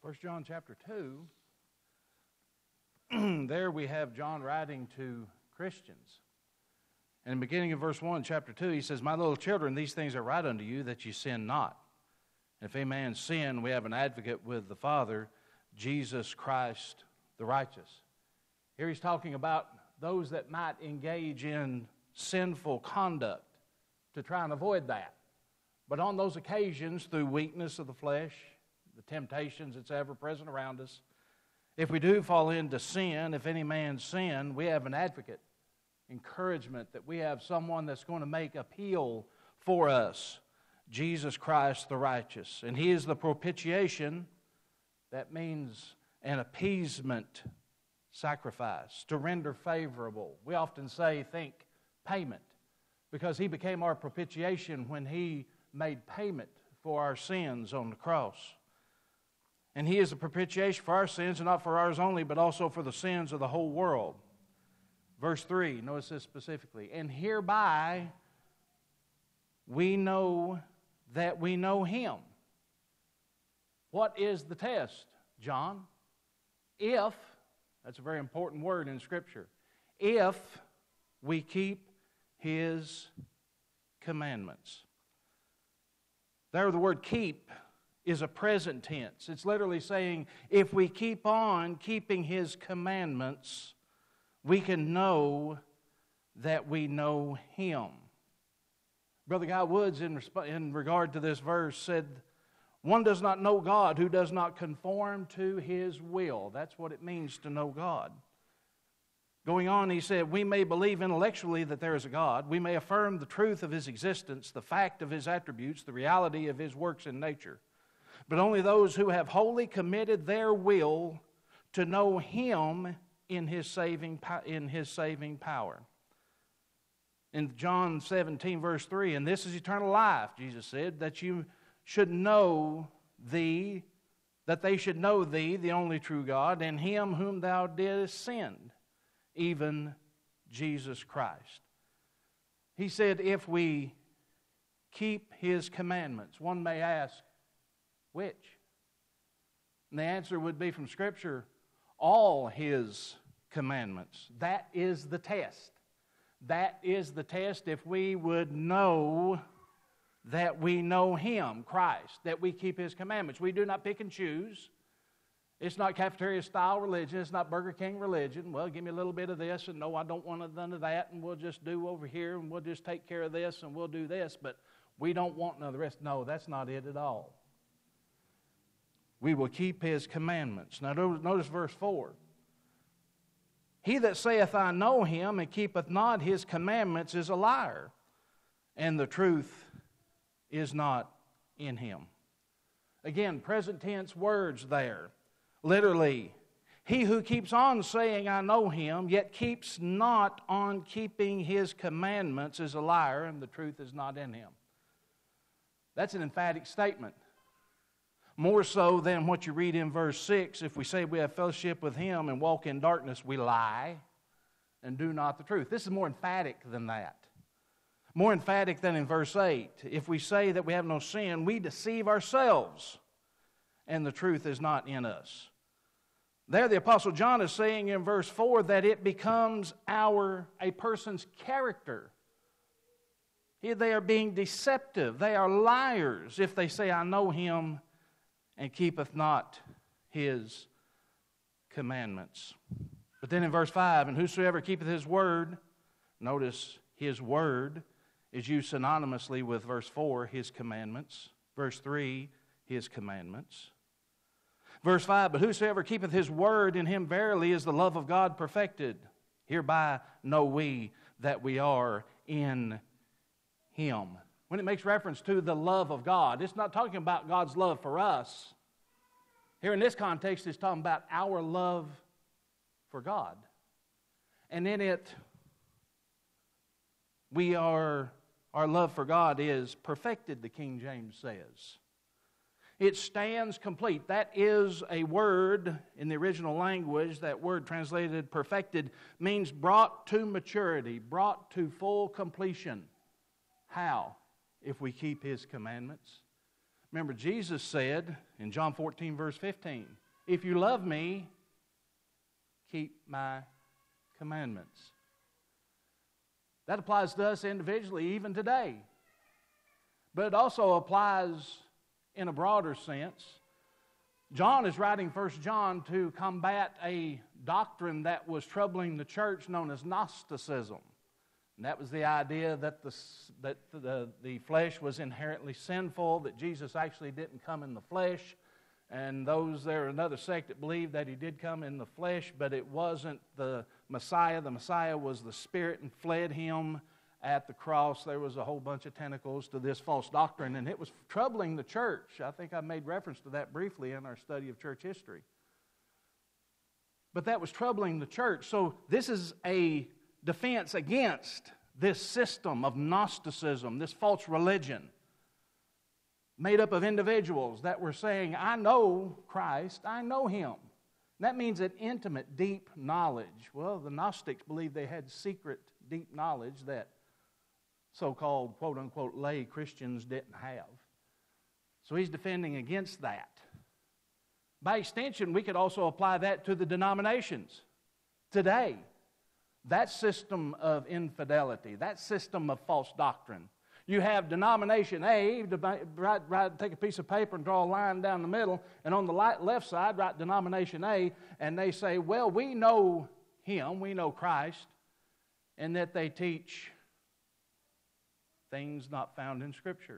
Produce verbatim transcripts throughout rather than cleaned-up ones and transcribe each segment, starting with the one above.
First John chapter two, there we have John writing to Christians. And in the beginning of verse one, chapter two, he says, "My little children, these things I write unto you, that ye sin not. And if any man sin, we have an advocate with the Father, Jesus Christ the righteous." Here he's talking about those that might engage in sinful conduct to try and avoid that. But on those occasions, through weakness of the flesh, the temptations that's ever present around us, if we do fall into sin, if any man sin, we have an advocate, encouragement that we have someone that's going to make appeal for us, Jesus Christ the righteous. And He is the propitiation. That means an appeasement sacrifice, to render favorable. We often say, think payment, because He became our propitiation when He made payment for our sins on the cross. And He is a propitiation for our sins, and not for ours only, but also for the sins of the whole world. Verse three, notice this specifically. "And hereby we know that we know Him." What is the test, John? If, that's a very important word in Scripture, if we keep His commandments. There, the word keep is a present tense. It's literally saying, if we keep on keeping His commandments, we can know that we know Him. Brother Guy Woods, in, resp- in regard to this verse, said, "One does not know God who does not conform to His will." That's what it means to know God. Going on, he said, "We may believe intellectually that there is a God. We may affirm the truth of His existence, the fact of His attributes, the reality of His works in nature. But only those who have wholly committed their will to know Him in His saving, in His saving power." In John seventeen, verse three, "And this is eternal life," Jesus said, "that you should know Thee, that they should know Thee, the only true God, and Him whom Thou didst send, even Jesus Christ." He said, if we keep His commandments. One may ask, which? And the answer would be from Scripture, all His commandments. That is the test. That is the test if we would know that we know Him, Christ, that we keep His commandments. We do not pick and choose. It's not cafeteria-style religion. It's not Burger King religion. Well, give me a little bit of this, and no, I don't want none of that, and we'll just do over here, and we'll just take care of this, and we'll do this, but we don't want none of the rest. No, that's not it at all. We will keep His commandments. Now, notice verse four. "He that saith, I know Him, and keepeth not His commandments is a liar, and the truth is not in him." Again, present tense words there. Literally, he who keeps on saying, "I know Him," yet keeps not on keeping His commandments is a liar, and the truth is not in him. That's an emphatic statement. More so than what you read in verse six, "If we say we have fellowship with Him and walk in darkness, we lie and do not the truth." This is more emphatic than that. More emphatic than in verse eight. "If we say that we have no sin, we deceive ourselves, and the truth is not in us." There the Apostle John is saying in verse four that it becomes our a person's character. Here they are being deceptive. They are liars if they say, "I know Him," and keepeth not His commandments. But then in verse five, "And whosoever keepeth His word," notice His word is used synonymously with verse four, His commandments. Verse three, His commandments. Verse five, "But whosoever keepeth His word, in him verily is the love of God perfected. Hereby know we that we are in Him." When it makes reference to the love of God, it's not talking about God's love for us. Here in this context, it's talking about our love for God. And in it, we are, our love for God is perfected, the King James says. It stands complete. That is a word in the original language. That word translated perfected means brought to maturity, brought to full completion. How? If we keep His commandments. Remember, Jesus said in John fourteen, verse fifteen, if you love me, keep my commandments. That applies to us individually even today. But it also applies in a broader sense. John is writing First John to combat a doctrine that was troubling the church known as Gnosticism. And that was the idea that the, that the, the flesh was inherently sinful, that Jesus actually didn't come in the flesh. And those, there another sect that believed that he did come in the flesh, but it wasn't the Messiah. The Messiah was the Spirit and fled him at the cross. There was a whole bunch of tentacles to this false doctrine, and it was troubling the church. I think I made reference to that briefly in our study of church history. But that was troubling the church. So this is a defense against this system of Gnosticism, this false religion, made up of individuals that were saying, I know Christ, I know Him. That means an intimate, deep knowledge. Well, the Gnostics believed they had secret, deep knowledge that so-called, quote-unquote, lay Christians didn't have. So he's defending against that. By extension, we could also apply that to the denominations today. That system of infidelity, that system of false doctrine. You have denomination A, write, write, take a piece of paper and draw a line down the middle, and on the left side, write denomination A, and they say, well, we know Him, we know Christ, and that they teach things not found in Scripture.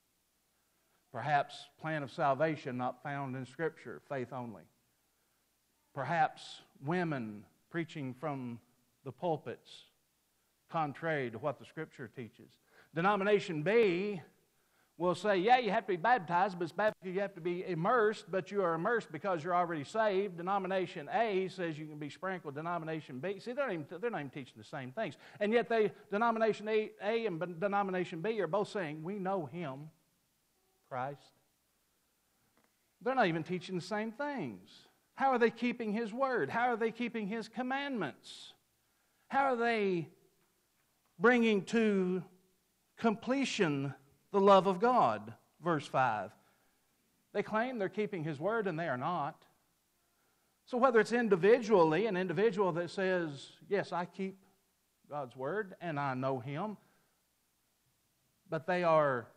Perhaps plan of salvation not found in Scripture, faith only. Perhaps women preaching from the pulpits, contrary to what the Scripture teaches. Denomination B will say, yeah, you have to be baptized, but it's baptized, you have to be immersed, but you are immersed because you're already saved. Denomination A says you can be sprinkled. Denomination B, see, they're not even, they're not even teaching the same things. And yet they, denomination A, A and denomination B are both saying, we know Him, Christ. They're not even teaching the same things. How are they keeping His word? How are they keeping His commandments? How are they bringing to completion the love of God? Verse five. They claim they're keeping His word and they are not. So whether it's individually, an individual that says, yes, I keep God's word and I know Him, but they are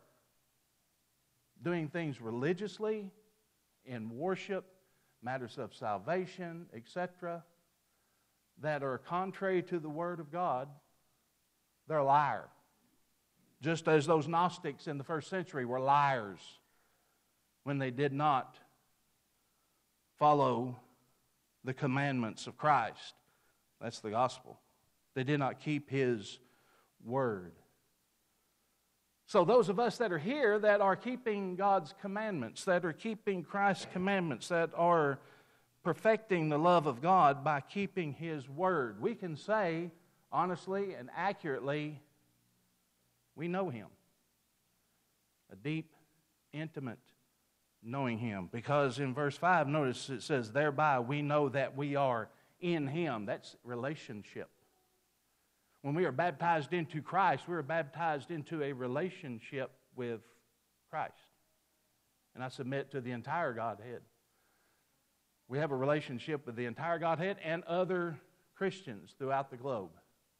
doing things religiously, in worship, matters of salvation, et cetera, that are contrary to the Word of God, they're a liar. Just as those Gnostics in the first century were liars when they did not follow the commandments of Christ. That's the gospel. They did not keep His word. So those of us that are here that are keeping God's commandments, that are keeping Christ's commandments, that are perfecting the love of God by keeping His word, we can say honestly and accurately, we know Him. A deep, intimate knowing Him. Because in verse five, notice it says, thereby we know that we are in Him. That's relationship. When we are baptized into Christ, we are baptized into a relationship with Christ. And I submit to the entire Godhead. We have a relationship with the entire Godhead and other Christians throughout the globe.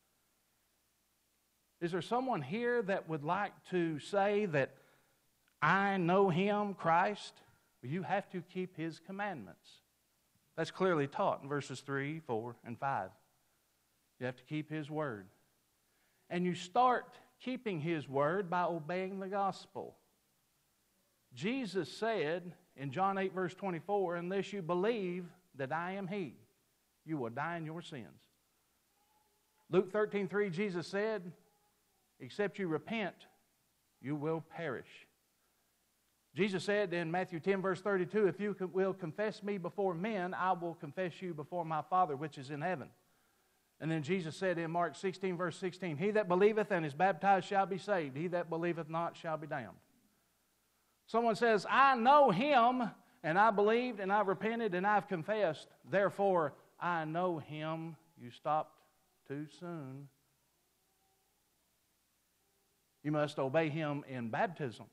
Is there someone here that would like to say that I know Him, Christ? Well, you have to keep His commandments. That's clearly taught in verses three, four, and five. You have to keep His word. And you start keeping His word by obeying the gospel. Jesus said in John eight, verse twenty-four, unless you believe that I am He, you will die in your sins. Luke thirteen, three, Jesus said, except you repent, you will perish. Jesus said in Matthew ten, verse thirty-two, if you will confess me before men, I will confess you before my Father which is in heaven. And then Jesus said in Mark sixteen, verse sixteen, he that believeth and is baptized shall be saved. He that believeth not shall be damned. Someone says, I know Him, and I believed, and I repented, and I've confessed. Therefore, I know Him. You stopped too soon. You must obey Him in baptism.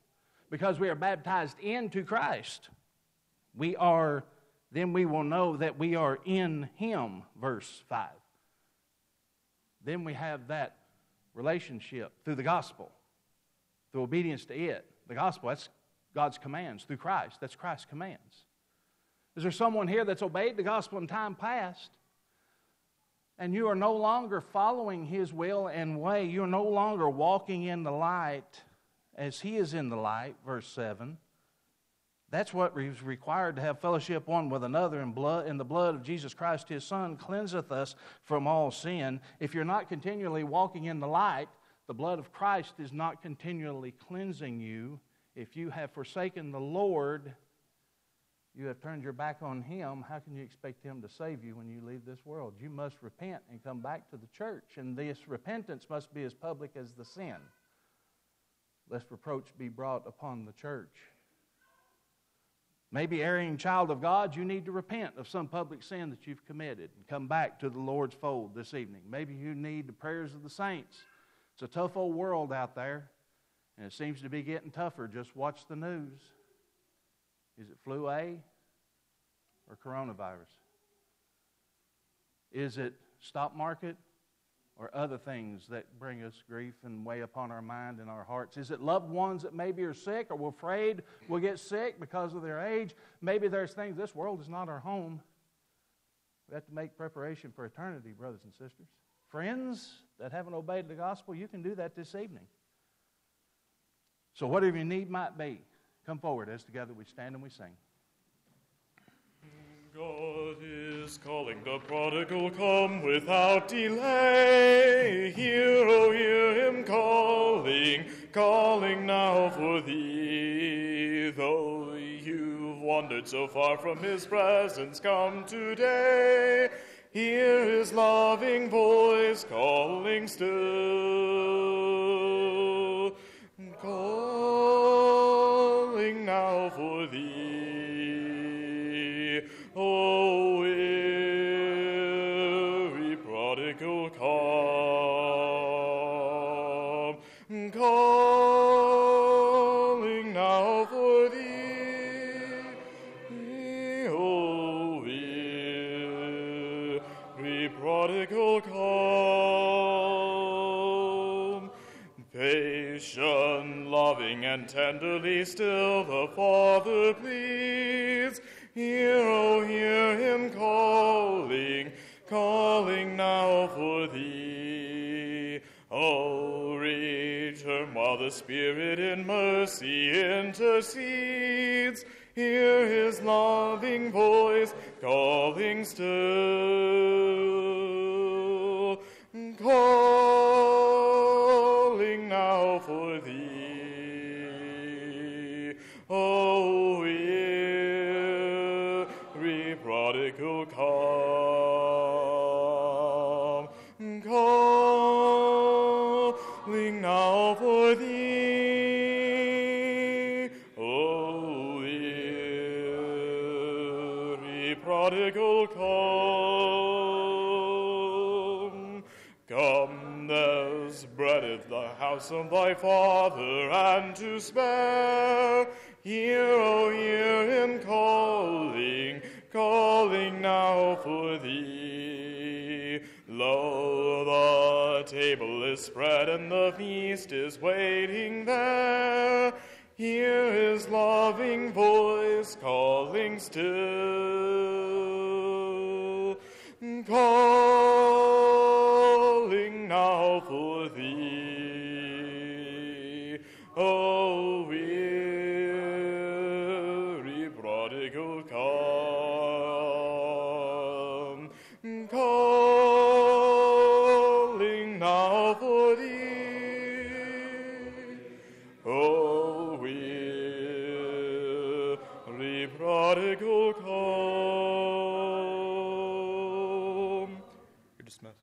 because we are baptized into Christ, we are, then we will know that we are in Him, verse five. Then we have that relationship through the gospel, through obedience to it. The gospel, that's God's commands. Through Christ, that's Christ's commands. Is there someone here that's obeyed the gospel in time past, and you are no longer following His will and way? You are no longer walking in the light as He is in the light, verse seven. That's what is required to have fellowship one with another, and blood, and the blood of Jesus Christ, His Son, cleanseth us from all sin. If you're not continually walking in the light, the blood of Christ is not continually cleansing you. If you have forsaken the Lord, you have turned your back on Him. How can you expect Him to save you when you leave this world? You must repent and come back to the church, and this repentance must be as public as the sin, lest reproach be brought upon the church. Maybe, erring child of God, you need to repent of some public sin that you've committed and come back to the Lord's fold this evening. Maybe you need the prayers of the saints. It's a tough old world out there, and it seems to be getting tougher. Just watch the news. Is it flu A or coronavirus? Is it stock market or other things that bring us grief and weigh upon our mind and our hearts? Is it loved ones that maybe are sick, or we're afraid we'll get sick because of their age? Maybe there's things. This world is not our home. We have to make preparation for eternity, brothers and sisters. Friends that haven't obeyed the gospel, you can do that this evening. So whatever your need might be, come forward as together we stand and we sing. God is calling the prodigal, come without delay. Hear, oh, hear Him calling, calling now for thee. Though you've wandered so far from His presence, come today. Hear His loving voice calling still, calling now for thee. O weary prodigal, come, calling now for thee. O weary prodigal, come. Patient, loving, and tenderly still the Father pleads. Hear, oh, hear Him calling, calling now for thee. Oh, return while the Spirit in mercy intercedes. Hear His loving voice calling still, calling now for thee. Oh, prodigal, come, calling now for thee. O weary prodigal, come. Come, there's bread at the house of thy Father, and to spare. Hear, oh, hear Him calling, calling now for thee. Lo, the table is spread and the feast is waiting there. Hear His loving voice calling still, calling now for thee. Oh, weary prodigal, come, calling now for thee. Oh, weary prodigal,